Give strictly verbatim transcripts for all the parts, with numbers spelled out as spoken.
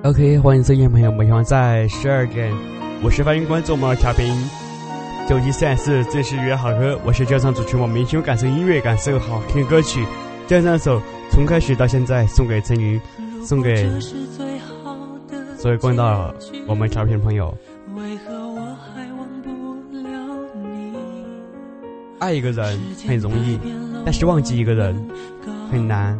OK， 欢迎收听朋友们，在十二点五十分关注我们调频九七三四，这是约好歌，我是教唱主持人，明星感受音乐，感受好听的歌曲。这两首从开始到现在，送给陈云，送给所有关到我们调频的朋友。爱一个人很容易，但是忘记一个人很难。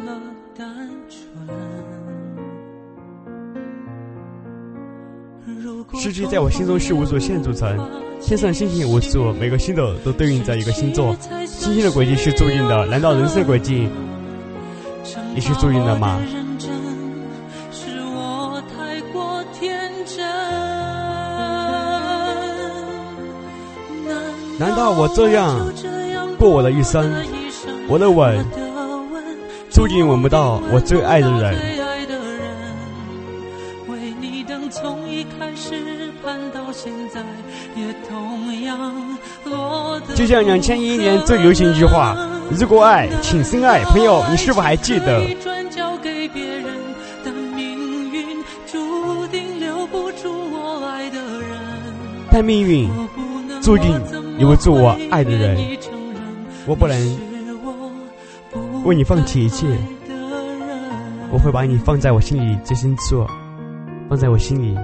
世界在我心中是无数线组成，天上星星无数，每个星斗都对应着一个星座。星星的轨迹是注定的，难道人生的轨迹也是注定的吗？难道我这样过我的一生，我的吻注定吻不到我最爱的人？从一开始盼到现在也同样落得，就像两千一年最流行一句话，如果爱请深爱。朋友，你是否还记得？转交给别人，但命运注定留不住我爱的人，但命运注定留不住我爱的人，我不能为你放弃一切，我会把你放在我心里最深处，放在我心里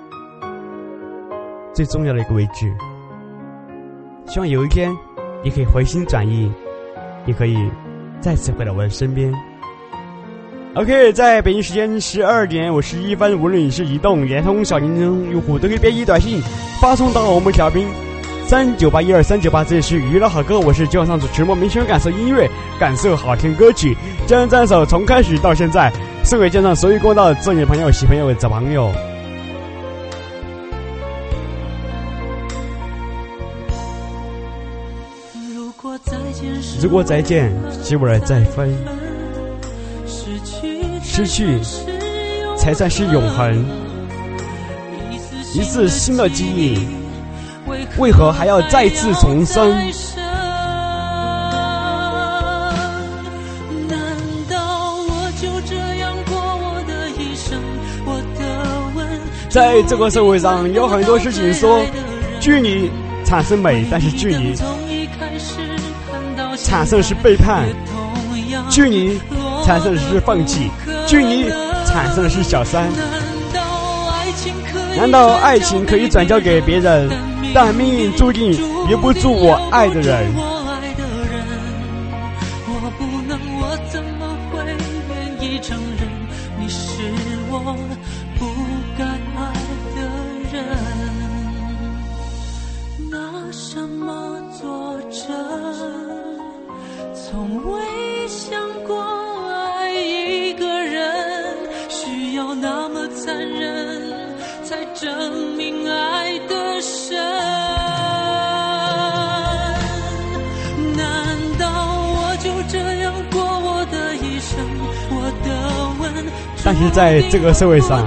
最重要的一个位置。希望有一天你可以回心转意，你可以再次回到我的身边。 OK， 在北京时间十二点五十一分，无论你是移动、联通、小灵通用户，都可以编辑短信发送到我们调频三九八一二三九八，这里是娱乐好歌，我是就上主持人，明星感受音乐，感受好听歌曲。将这首从开始到现在送给街上所有过道正的朋友、喜朋友、找朋友。如果再见是为了再分，失去才算是永恒。一次新的记忆，为何还要再次重生？在这个社会上有很多事情说距离产生美，但是距离产生的是背叛，距离产生的是放弃，距离产生的是小三。难道爱情可以转交给别人，但命运注定留不住我爱的人？我不能，我怎么会愿意承认你是我不该爱的人？拿什么作证？从未想过爱一个人需要那么残忍，才证明爱的深。难道我就这样过我的一生？我的吻，但是在这个社会上，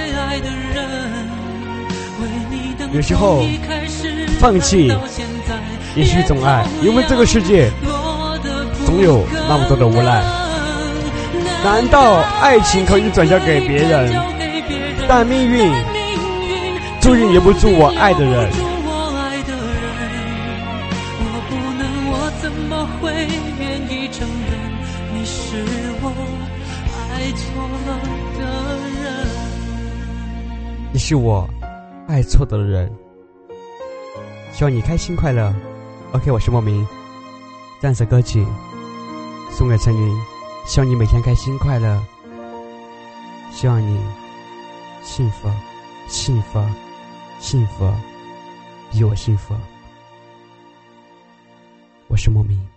有时候放弃也是一种爱，因为这个世界总有那么多的无奈。难道爱情可以转交给别人，但命运注定留不住我爱的人？我不能，我怎么会愿意承认你是我爱错了的人？你是我爱错的人。希望你开心快乐。 OK， 我是莫名，这样首歌曲送给陈云，希望你每天开心快乐，希望你幸福幸福幸福比我幸福。我是莫名。